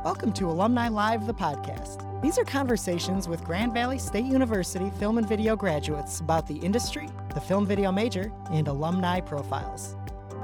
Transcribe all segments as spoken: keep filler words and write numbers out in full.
Welcome to Alumni Live, the podcast. These are conversations with Grand Valley State University film and video graduates about the industry, the film video major, and alumni profiles.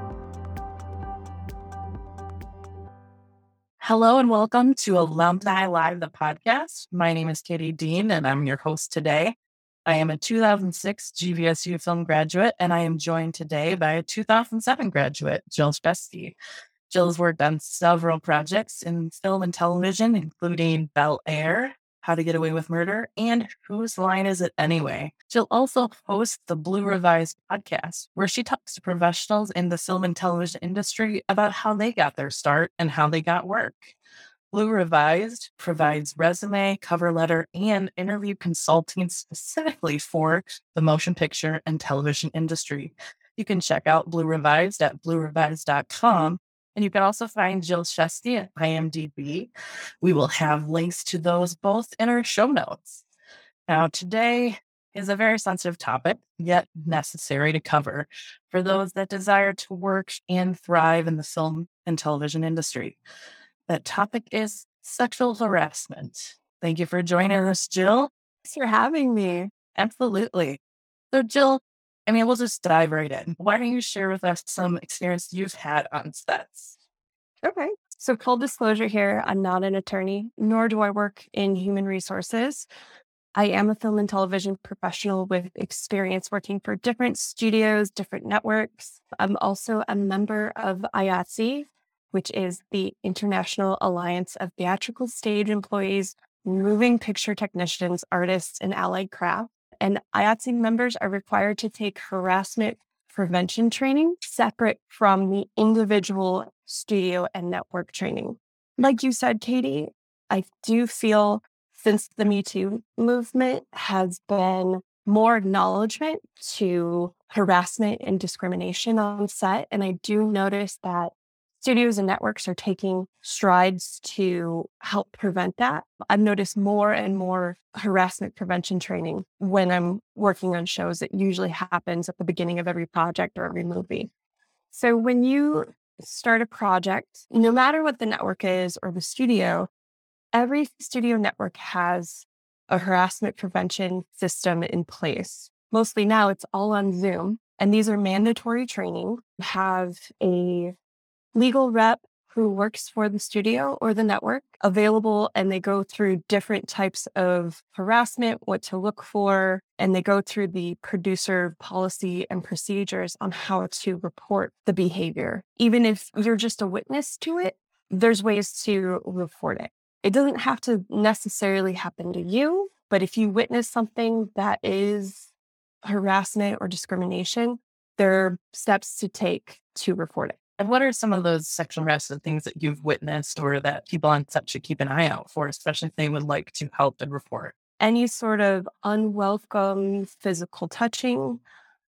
Hello and welcome to Alumni Live, the podcast. My name is Katie Dean and I'm your host today. I am a two thousand six G V S U film graduate and I am joined today by a two thousand seven graduate, Jill Shesty. Jill's worked on several projects in film and television, including Bel Air, How to Get Away with Murder, and Whose Line Is It Anyway? Jill also hosts the Blue Revised podcast, where she talks to professionals in the film and television industry about how they got their start and how they got work. Blue Revised provides resume, cover letter, and interview consulting specifically for the motion picture and television industry. You can check out Blue Revised at blue revised dot com. And you can also find Jill Shesty at I M D B. We will have links to those both in our show notes. Now, today is a very sensitive topic, yet necessary to cover for those that desire to work and thrive in the film and television industry. That topic is sexual harassment. Thank you for joining us, Jill. Thanks for having me. Absolutely. So, Jill, I mean, we'll just dive right in. Why don't you share with us some experience you've had on sets? Okay. So full disclosure here, I'm not an attorney, nor do I work in human resources. I am a film and television professional with experience working for different studios, different networks. I'm also a member of I A T S E, which is the International Alliance of Theatrical Stage Employees, Moving Picture Technicians, Artists, and Allied Craft. And I A T S E members are required to take harassment prevention training separate from the individual studio and network training. Like you said, Katie, I do feel since the Me Too movement has been more acknowledgement to harassment and discrimination on set. And I do notice that studios and networks are taking strides to help prevent that. I've noticed more and more harassment prevention training when I'm working on shows. It usually happens at the beginning of every project or every movie. So when you start a project, no matter what the network is or the studio, every studio network has a harassment prevention system in place. Mostly now it's all on Zoom, and these are mandatory training. Have a legal rep who works for the studio or the network available, and they go through different types of harassment, what to look for, and they go through the producer policy and procedures on how to report the behavior. Even if you're just a witness to it, there's ways to report it. It doesn't have to necessarily happen to you, but if you witness something that is harassment or discrimination, there are steps to take to report it. And what are some of those sexual harassment things that you've witnessed or that people on set should keep an eye out for, especially if they would like to help and report? Any sort of unwelcome physical touching,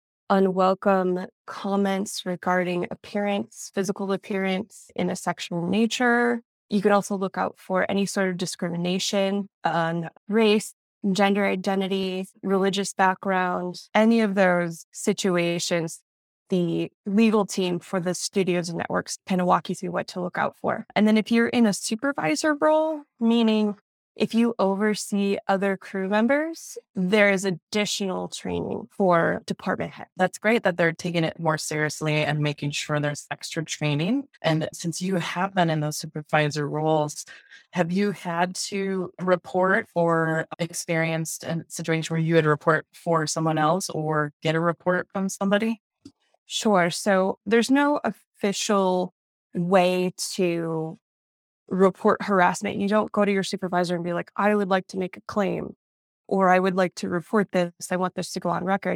unwelcome comments regarding appearance, physical appearance in a sexual nature. You could also look out for any sort of discrimination on race, gender identity, religious background, any of those situations. The legal team for the studios and networks kind of walk you through what to look out for. And then if you're in a supervisor role, meaning if you oversee other crew members, there is additional training for department head. That's great that they're taking it more seriously and making sure there's extra training. And since you have been in those supervisor roles, have you had to report or experienced a situation where you had to report for someone else or get a report from somebody? Sure. So there's no official way to report harassment. You don't go to your supervisor and be like, I would like to make a claim, or I would like to report this. I want this to go on record.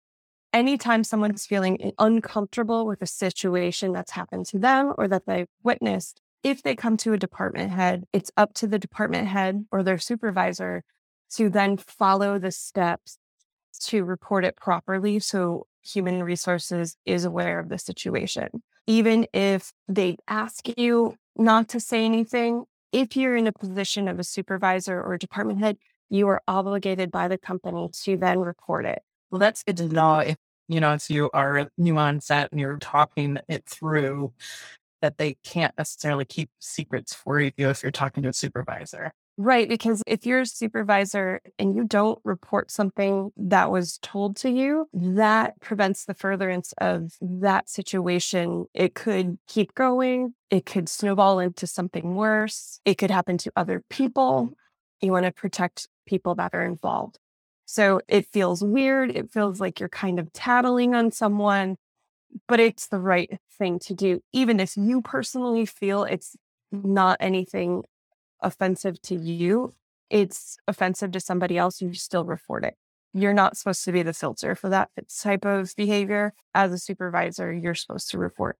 Anytime someone's feeling uncomfortable with a situation that's happened to them or that they've witnessed, if they come to a department head, it's up to the department head or their supervisor to then follow the steps to report it properly. So human resources is aware of the situation. Even if they ask you not to say anything, if you're in a position of a supervisor or a department head, you are obligated by the company to then report it. Well, that's good to know if, you know, if you are new on set and you're talking it through that they can't necessarily keep secrets for you if you're talking to a supervisor. Right. Because if you're a supervisor and you don't report something that was told to you, that prevents the furtherance of that situation. It could keep going. It could snowball into something worse. It could happen to other people. You want to protect people that are involved. So it feels weird. It feels like you're kind of tattling on someone, but it's the right thing to do. Even if you personally feel it's not anything offensive to you, it's offensive to somebody else, you still report it. You're not supposed to be the filter for that type of behavior. As a supervisor, you're supposed to report.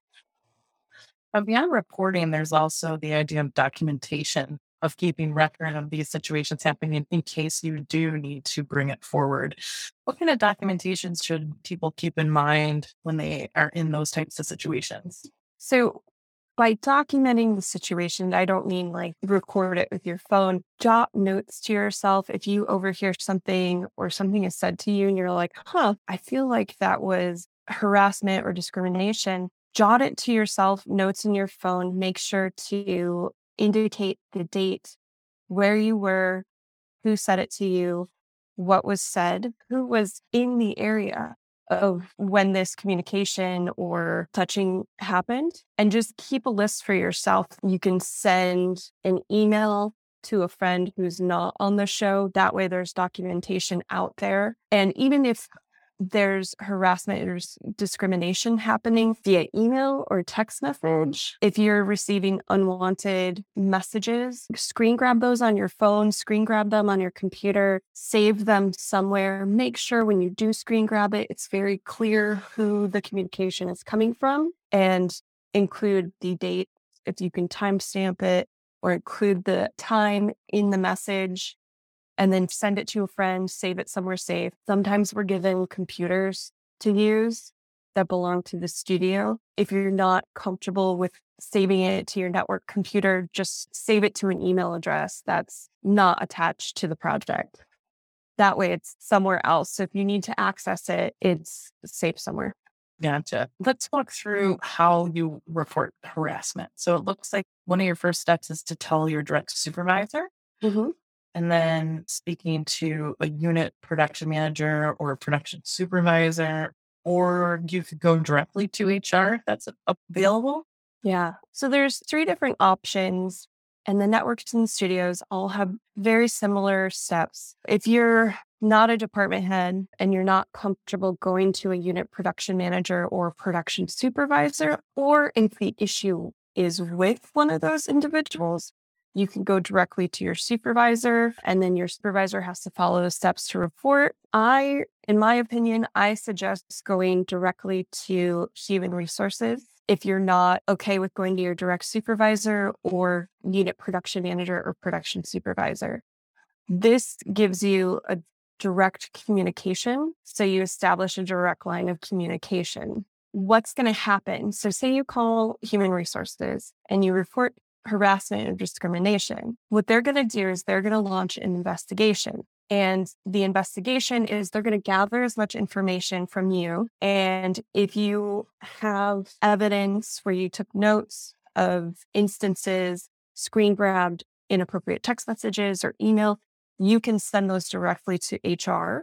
But beyond reporting, there's also the idea of documentation, of keeping record of these situations happening in, in case you do need to bring it forward. What kind of documentations should people keep in mind when they are in those types of situations? So by documenting the situation, I don't mean like record it with your phone. Jot notes to yourself if you overhear something or something is said to you and you're like, huh, I feel like that was harassment or discrimination. Jot it to yourself, notes in your phone. Make sure to indicate the date, where you were, who said it to you, what was said, who was in the area of when this communication or touching happened, and just keep a list for yourself. You can send an email to a friend who's not on the show. That way there's documentation out there. And even if there's harassment or discrimination happening via email or text message, if you're receiving unwanted messages, screen grab those on your phone, screen grab them on your computer, save them somewhere. Make sure when you do screen grab it, it's very clear who the communication is coming from, and include the date if you can timestamp it, or include the time in the message. And then send it to a friend, save it somewhere safe. Sometimes we're given computers to use that belong to the studio. If you're not comfortable with saving it to your network computer, just save it to an email address that's not attached to the project. That way it's somewhere else. So if you need to access it, it's safe somewhere. Gotcha. Let's walk through how you report harassment. So it looks like one of your first steps is to tell your direct supervisor. Mm-hmm. And then speaking to a unit production manager or a production supervisor, or you could go directly to H R if that's available. Yeah. So there's three different options, and the networks and studios all have very similar steps. If you're not a department head and you're not comfortable going to a unit production manager or production supervisor, or if the issue is with one of those individuals, you can go directly to your supervisor, and then your supervisor has to follow the steps to report. I, in my opinion, I suggest going directly to human resources. If you're not okay with going to your direct supervisor or unit production manager or production supervisor, this gives you a direct communication. So you establish a direct line of communication. What's going to happen? So say you call human resources and you report harassment or discrimination. What they're going to do is they're going to launch an investigation. And the investigation is they're going to gather as much information from you. And if you have evidence where you took notes of instances, screen grabbed inappropriate text messages or email, you can send those directly to H R.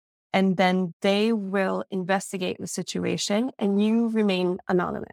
And then they will investigate the situation and you remain anonymous.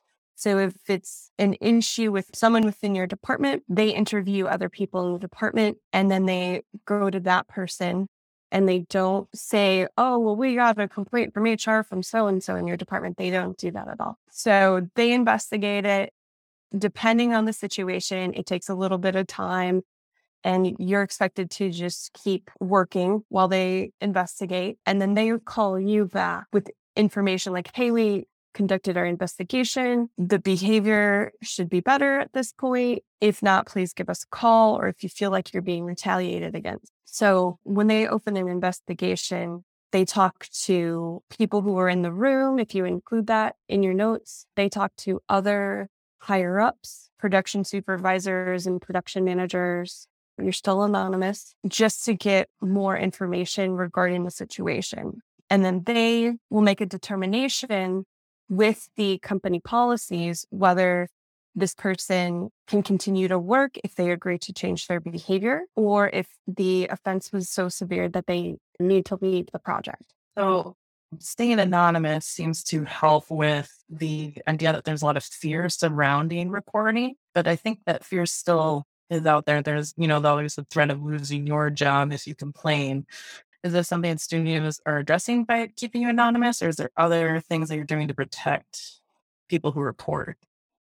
So if it's an issue with someone within your department, they interview other people in the department, and then they go to that person, and they don't say, oh, well, we got a complaint from H R from so-and-so in your department. They don't do that at all. So they investigate it. Depending on the situation, it takes a little bit of time, and you're expected to just keep working while they investigate. And then they call you back with information like, hey, we conducted our investigation. The behavior should be better at this point. If not, please give us a call, or if you feel like you're being retaliated against. So when they open an investigation, they talk to people who were in the room. If you include that in your notes, they talk to other higher ups, production supervisors and production managers. You're still anonymous, just to get more information regarding the situation. And then they will make a determination with the company policies, whether this person can continue to work if they agree to change their behavior, or if the offense was so severe that they need to leave the project. So staying anonymous seems to help with the idea that there's a lot of fear surrounding reporting, but I think that fear still is out there. There's, you know, always the threat of losing your job if you complain. Is this something that studios are addressing by keeping you anonymous, or is there other things that you're doing to protect people who report?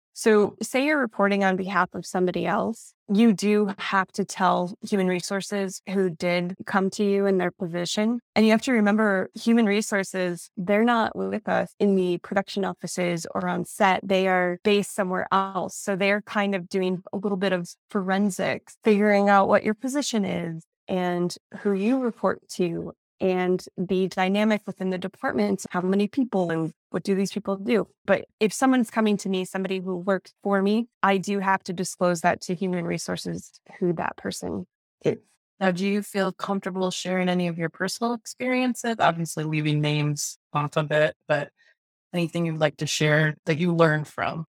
So say you're reporting on behalf of somebody else, you do have to tell human resources who did come to you in their position. And you have to remember human resources, they're not with us in the production offices or on set. They are based somewhere else. So they're kind of doing a little bit of forensics, figuring out what your position is and who you report to and the dynamic within the department, how many people and what do these people do? But if someone's coming to me, somebody who works for me, I do have to disclose that to human resources, who that person is. Now, do you feel comfortable sharing any of your personal experiences? Obviously, leaving names off of it, but anything you'd like to share that you learned from?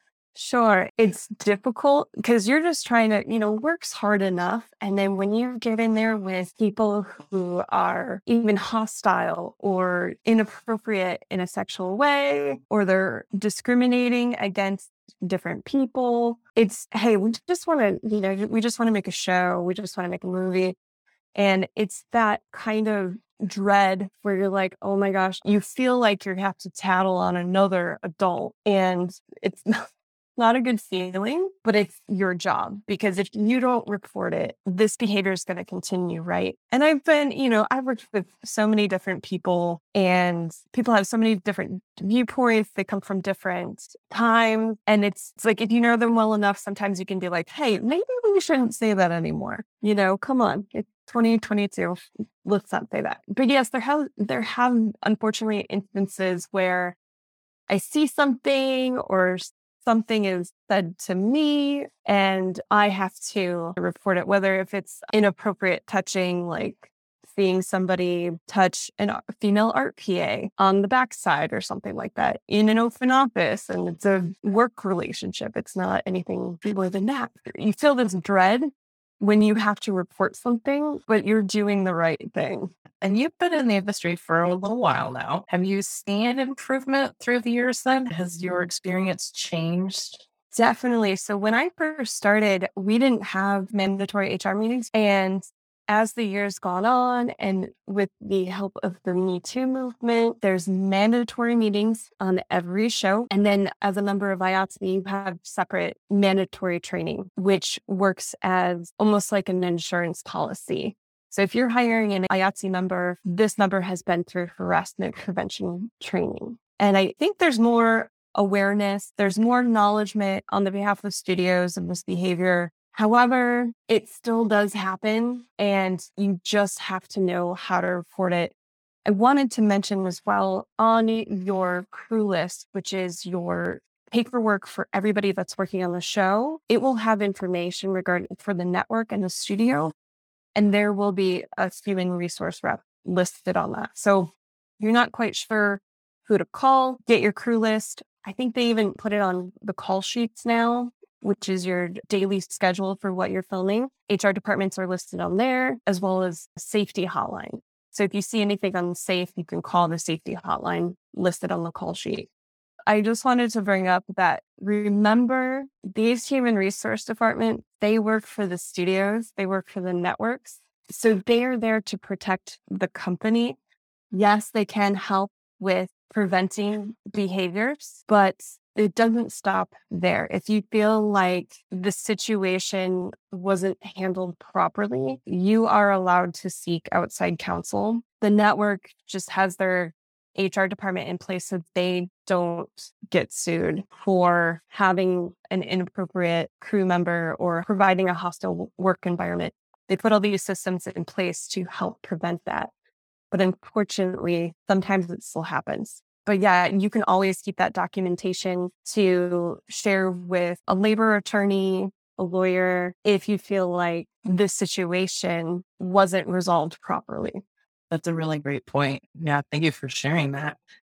Sure. It's difficult because you're just trying to, you know, work's hard enough. And then when you get in there with people who are even hostile or inappropriate in a sexual way, or they're discriminating against different people, it's, hey, we just want to, you know, we just want to make a show. We just want to make a movie. And it's that kind of dread where you're like, oh my gosh, you feel like you have to tattle on another adult. And it's not. Not a good feeling, but it's your job, because if you don't report it, this behavior is going to continue, right? And I've been, you know, I've worked with so many different people, and people have so many different viewpoints. They come from different times. And it's, it's like, if you know them well enough, sometimes you can be like, hey, maybe we shouldn't say that anymore. You know, come on. It's twenty twenty-two. Let's not say that. But yes, there have, there have unfortunately instances where I see something or something is said to me and I have to report it, whether if it's inappropriate touching, like seeing somebody touch a female art P A on the backside or something like that in an open office, and it's a work relationship. It's not anything more than that. You feel this dread when you have to report something, but you're doing the right thing. And you've been in the industry for a little while now. Have you seen improvement through the years then? Has your experience changed? Definitely. So when I first started, we didn't have mandatory H R meetings. And as the years gone on, and with the help of the Me Too movement, there's mandatory meetings on every show. And then as a member of I A T S E, you have separate mandatory training, which works as almost like an insurance policy. So if you're hiring an I A T S E member, this member has been through harassment prevention training. And I think there's more awareness, there's more acknowledgement on the behalf of studios of this behavior. However, it still does happen, and you just have to know how to report it. I wanted to mention as well, on your crew list, which is your paperwork for everybody that's working on the show, it will have information regarding for the network and the studio. And there will be a human resource rep listed on that. So if you're not quite sure who to call, get your crew list. I think they even put it on the call sheets now, which is your daily schedule for what you're filming. H R departments are listed on there, as well as a safety hotline. So if you see anything unsafe, you can call the safety hotline listed on the call sheet. I just wanted to bring up that, remember, these human resource departments, they work for the studios, they work for the networks. So they are there to protect the company. Yes, they can help with preventing behaviors, but it doesn't stop there. If you feel like the situation wasn't handled properly, you are allowed to seek outside counsel. The network just has their H R department in place so they don't get sued for having an inappropriate crew member or providing a hostile work environment. They put all these systems in place to help prevent that. But unfortunately, sometimes it still happens. But yeah, you can always keep that documentation to share with a labor attorney, a lawyer, if you feel like this situation wasn't resolved properly. That's a really great point. Yeah, thank you for sharing that.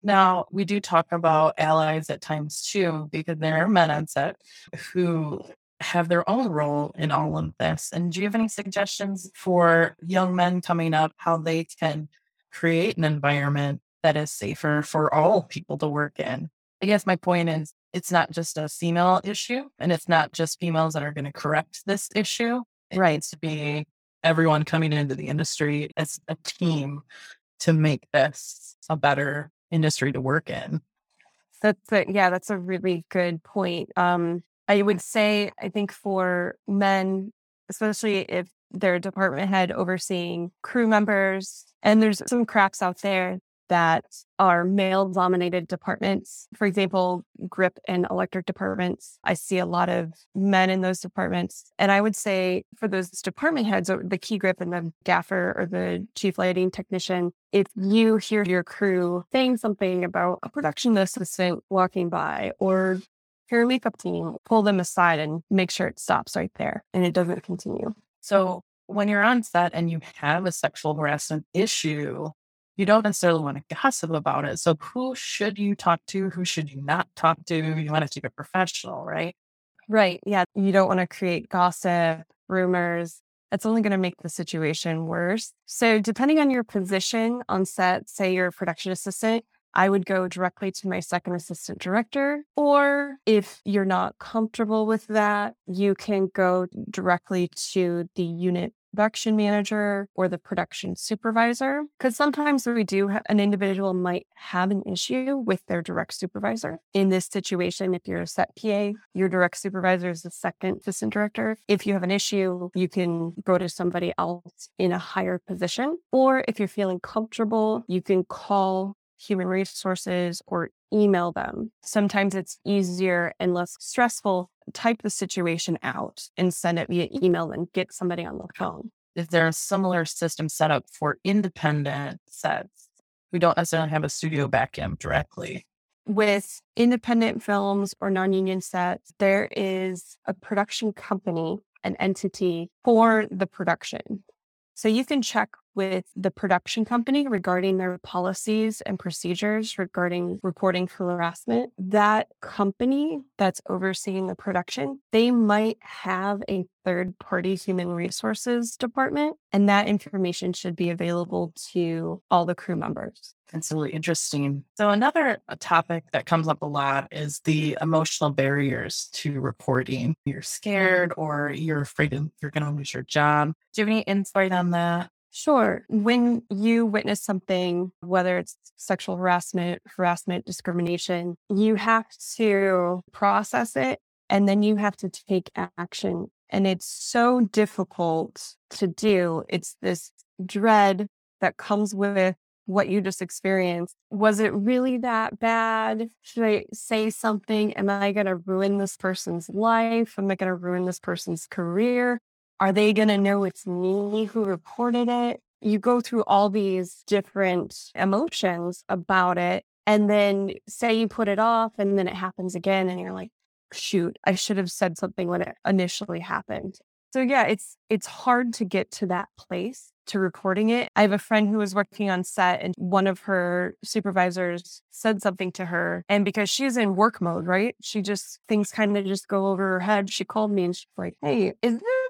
Now, we do talk about allies at times too, because there are men on set who have their own role in all of this. And do you have any suggestions for young men coming up, how they can create an environment that is safer for all people to work in? I guess my point is it's not just a female issue and it's not just females that are going to correct this issue. It Right. needs to be everyone coming into the industry as a team to make this a better industry to work in. That's a, yeah, that's a really good point. Um, I would say, I think for men, especially if they're a department head overseeing crew members, and there's some cracks out there that are male dominated departments. For example, grip and electric departments. I see a lot of men in those departments. And I would say for those department heads, or the key grip and the gaffer or the chief lighting technician, if you hear your crew saying something about a production assistant walking by or your makeup team, pull them aside and make sure it stops right there and it doesn't continue. So when you're on set and you have a sexual harassment issue, you don't necessarily want to gossip about it. So who should you talk to? Who should you not talk to? You want to keep it professional, right? Right. Yeah. You don't want to create gossip, rumors. That's only going to make the situation worse. So depending on your position on set, say you're a production assistant, I would go directly to my second assistant director. Or if you're not comfortable with that, you can go directly to the unit production manager or the production supervisor. Because sometimes we do, ha- an individual might have an issue with their direct supervisor. In this situation, if you're a set P A, your direct supervisor is the second assistant director. If you have an issue, you can go to somebody else in a higher position. Or if you're feeling comfortable, you can call human resources or email them. Sometimes it's easier and less stressful. Type the situation out and send it via email and get somebody on the phone. Is there a similar system set up for independent sets who don't necessarily have a studio back end directly? With independent films or non-union sets, there is a production company, an entity for the production. So you can check with the production company regarding their policies and procedures regarding reporting for harassment. That company that's overseeing the production, they might have a third-party human resources department, and that information should be available to all the crew members. That's really interesting. So another uh, topic that comes up a lot is the emotional barriers to reporting. You're scared or you're afraid of, you're going to lose your job. Do you have any insight on that? Sure. When you witness something, whether it's sexual harassment, harassment, discrimination, you have to process it and then you have to take action. And it's so difficult to do. It's this dread that comes with what you just experienced. Was it really that bad? Should I say something? Am I going to ruin this person's life? Am I going to ruin this person's career? Are they going to know it's me who reported it? You go through all these different emotions about it. And then say you put it off and then it happens again. And you're like, shoot, I should have said something when it initially happened. So yeah, it's it's hard to get to that place to reporting it. I have a friend who was working on set and one of her supervisors said something to her. And because she's in work mode, right? She just, things kind of just go over her head. She called me and she's like, hey, is there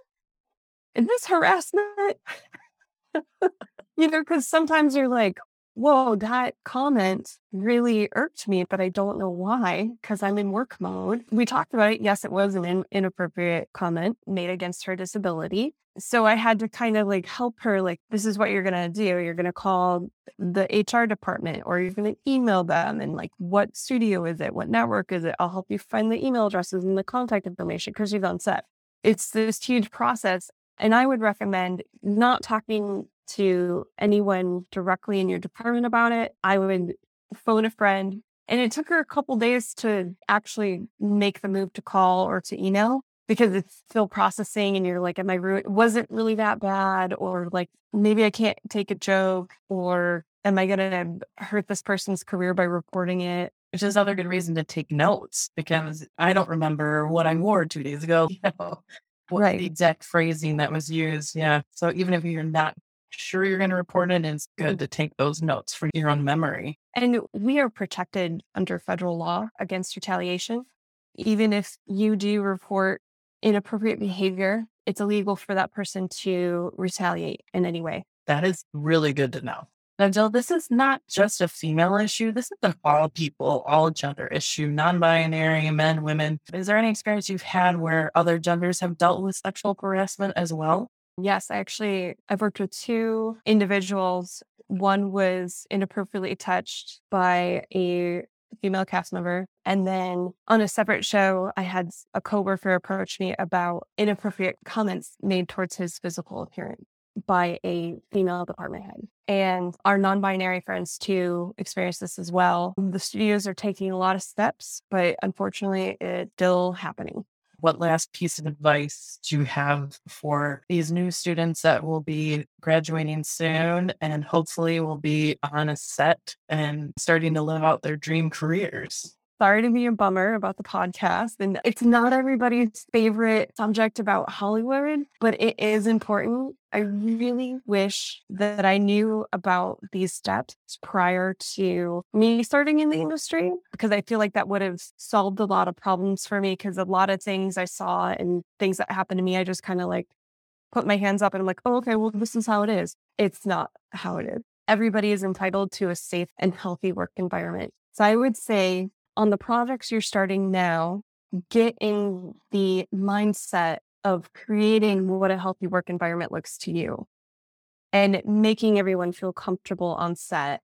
Is this harassment? You know, because sometimes you're like, whoa, that comment really irked me, but I don't know why, because I'm in work mode. We talked about it. Yes, it was an in- inappropriate comment made against her disability. So I had to kind of like help her, like, this is what you're going to do. You're going to call the H R department or you're going to email them and like, what studio is it? What network is it? I'll help you find the email addresses and the contact information because she's on set. It's this huge process. And I would recommend not talking to anyone directly in your department about it. I would phone a friend. And it took her a couple days to actually make the move to call or to email because it's still processing and you're like, am I ruined? Was it really that bad? Or like, maybe I can't take a joke, or am I going to hurt this person's career by reporting it? Which is another good reason to take notes because I don't remember what I wore two days ago. You know? What Right. the exact phrasing that was used. Yeah. So even if you're not sure you're going to report it, and it's good to take those notes for your own memory. And we are protected under federal law against retaliation. Even if you do report inappropriate behavior, it's illegal for that person to retaliate in any way. That is really good to know. Now, Jill, this is not just a female issue. This is an all people, all gender issue, non-binary, men, women. Is there any experience you've had where other genders have dealt with sexual harassment as well? Yes, actually, I've worked with two individuals. One was inappropriately touched by a female cast member. And then on a separate show, I had a coworker approach me about inappropriate comments made towards his physical appearance by a female department head. And our non-binary friends too experience this as well. The studios are taking a lot of steps, but unfortunately, it's still happening. What last piece of advice do you have for these new students that will be graduating soon and hopefully will be on a set and starting to live out their dream careers? Sorry to be a bummer about the podcast. And it's not everybody's favorite subject about Hollywood, but it is important. I really wish that I knew about these steps prior to me starting in the industry, because I feel like that would have solved a lot of problems for me, because a lot of things I saw and things that happened to me, I just kind of like put my hands up and I'm like, oh, okay, well, this is how it is. It's not how it is. Everybody is entitled to a safe and healthy work environment. So I would say, on the projects you're starting now, get in the mindset of creating what a healthy work environment looks to you and making everyone feel comfortable on set.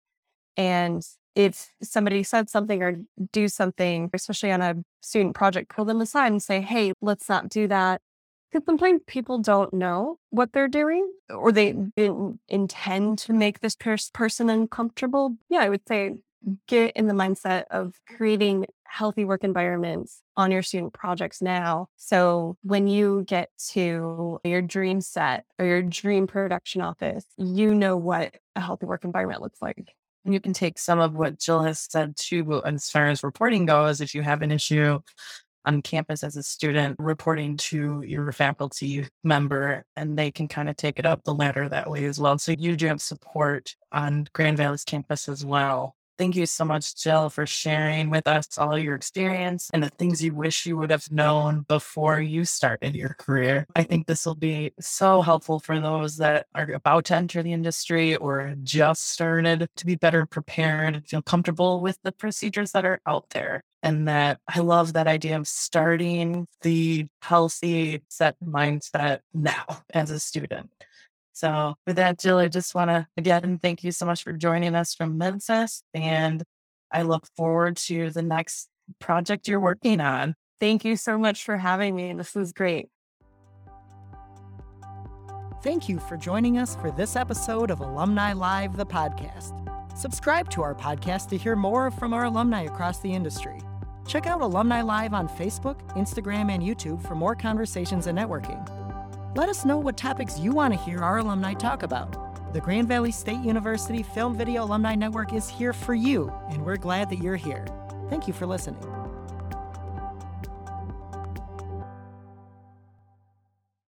And if somebody said something or do something, especially on a student project, pull them aside and say, hey, let's not do that. Because sometimes people don't know what they're doing, or they didn't intend to make this pers- person uncomfortable. Yeah, I would say get in the mindset of creating healthy work environments on your student projects now. So when you get to your dream set or your dream production office, you know what a healthy work environment looks like. And you can take some of what Jill has said too, as far as reporting goes. If you have an issue on campus as a student, reporting to your faculty member, and they can kind of take it up the ladder that way as well. So you do have support on Grand Valley's campus as well. Thank you so much, Jill, for sharing with us all your experience and the things you wish you would have known before you started your career. I think this will be so helpful for those that are about to enter the industry or just started, to be better prepared and feel comfortable with the procedures that are out there. And that I love that idea of starting the healthy set mindset now as a student. So with that, Jill, I just want to, again, thank you so much for joining us from MedSys. And I look forward to the next project you're working on. Thank you so much for having me. This was great. Thank you for joining us for this episode of Alumni Live, the podcast. Subscribe to our podcast to hear more from our alumni across the industry. Check out Alumni Live on Facebook, Instagram, and YouTube for more conversations and networking. Let us know what topics you want to hear our alumni talk about. The Grand Valley State University Film Video Alumni Network is here for you, and we're glad that you're here. Thank you for listening.